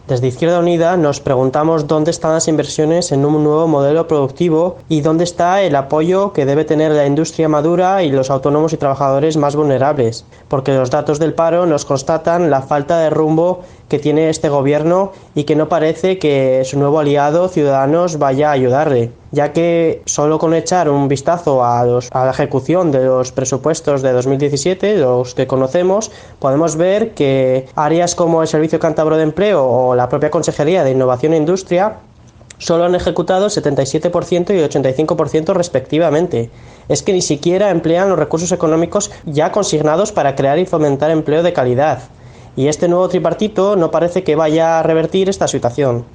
Desde Izquierda Unida nos preguntamos dónde están las inversiones en un nuevo modelo productivo y dónde está el apoyo que debe tener la industria madura y los autónomos y trabajadores más vulnerables, porque los datos del paro nos constatan la falta de rumbo que tiene este gobierno y que no parece que su nuevo aliado, Ciudadanos, vaya a ayudarle, ya que solo con echar un vistazo a la ejecución de los presupuestos de 2017, los que conocemos, podemos ver que áreas como el Servicio Cántabro de Empleo o la propia Consejería de Innovación e Industria solo han ejecutado el 77% y el 85% respectivamente. Es que ni siquiera emplean los recursos económicos ya consignados para crear y fomentar empleo de calidad. Y este nuevo tripartito no parece que vaya a revertir esta situación.